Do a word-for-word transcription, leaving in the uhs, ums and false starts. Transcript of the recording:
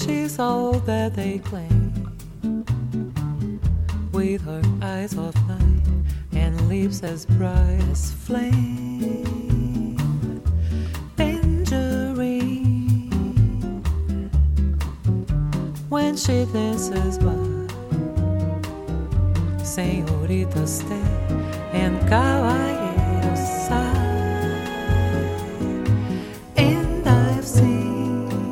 she's all that they claim, with her eyes of light and lips as bright as flame. Tangerine, when she dances by, Senhorita stare and cow